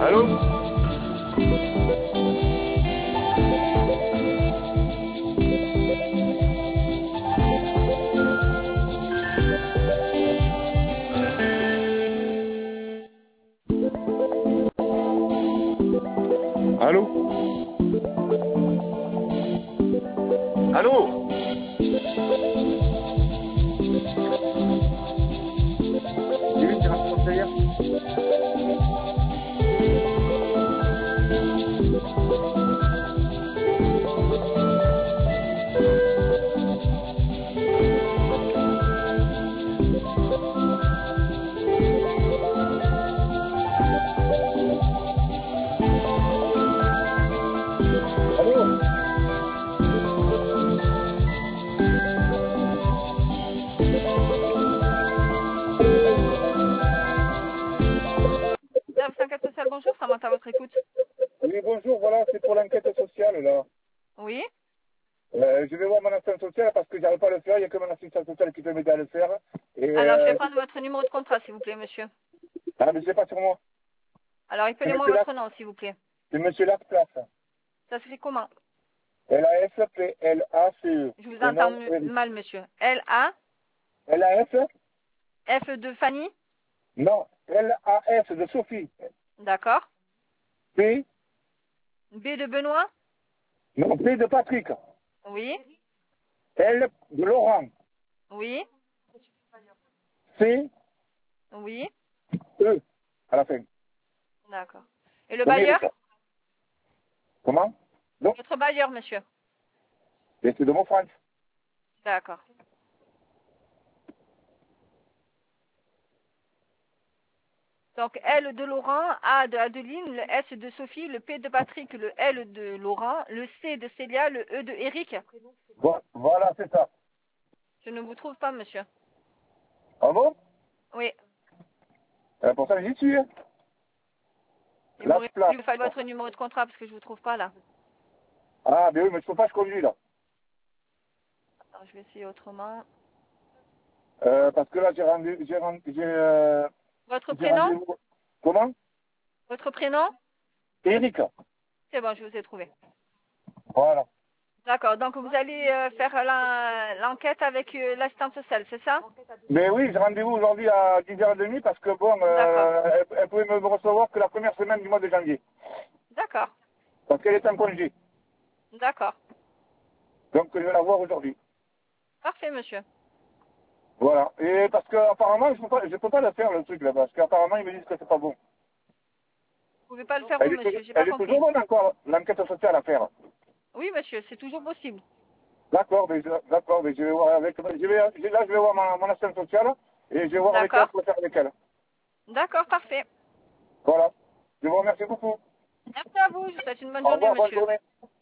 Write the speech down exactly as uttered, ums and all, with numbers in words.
Allô? Allô? Allô? J'ai vu que tu m'as conseillé. Allô? Service enquête sociale, bonjour, ça monte à votre écoute. Oui, bonjour, voilà, c'est pour l'enquête sociale, là. Oui. Euh, je vais voir mon assistant social parce que j'arrive pas à le faire, il n'y a que mon assistant social qui peut m'aider à le faire. Et, Alors, je vais euh... prendre votre numéro de contrat, s'il vous plaît, monsieur. Ah, mais c'est pas sur moi. Alors, C'est appelez-moi monsieur Lac, votre nom, s'il vous plaît. c'est monsieur Lacplace. Ça s'écrit comment? L A F P L A C E. Je vous Le entends nom est... mal, monsieur. L A L A F? F de Fanny. Non, L A F de Sophie. D'accord. P? B de Benoît. Non, P de Patrick. Oui. L de Laurent. Oui. C? Oui. E. À la fin. D'accord. Et le Combien de bailleur? ça? Comment? Non, Votre bailleur, monsieur. mais c'est de mon France. D'accord. Donc, L de Laurent, A de Adeline, le S de Sophie, le P de Patrick, le L de Laurent, le C de Célia, le E de Eric. Vo- Voilà, c'est ça. Je ne vous trouve pas, monsieur. Ah bon? Oui. Euh, pourtant, j'y suis. Hein. Il La m'aurait place. fallu faire votre numéro de contrat parce que je ne vous trouve pas là. Ah, mais oui, mais je peux pas, je conduis, là. Alors, je vais essayer autrement. Euh, parce que là, j'ai rendu, j'ai rendu, j'ai, euh, Votre j'ai prénom? rendez-vous. Comment? Votre prénom? Eric. C'est bon, je vous ai trouvé. Voilà. D'accord, donc vous allez euh, faire l'enquête avec euh, l'assistante sociale, c'est ça? Mais oui, j'ai rendez-vous aujourd'hui à dix heures trente parce que bon, D'accord, euh, elle, elle pouvait me recevoir que la première semaine du mois de janvier. d'accord, Parce qu'elle est en congé. d'accord. Donc, je vais la voir aujourd'hui. Parfait, monsieur. Voilà. Et parce que apparemment, je peux pas, je peux pas le faire, le truc, là, parce qu'apparemment, ils me disent que c'est pas bon. Vous pouvez pas le faire où, Elle est, toujours- monsieur? J'ai pas elle est compris. toujours bonne encore, l'enquête sociale à faire. Oui, monsieur, c'est toujours possible. D'accord, mais je, d'accord, mais je vais voir avec, je vais, je- là, je vais voir mon, mon assistante sociale et je vais voir avec elle D'accord, pour faire avec elle. d'accord, parfait. Voilà. Je vous remercie beaucoup. Merci à vous, je vous souhaite une bonne Au journée, revoir, bonne monsieur. journée.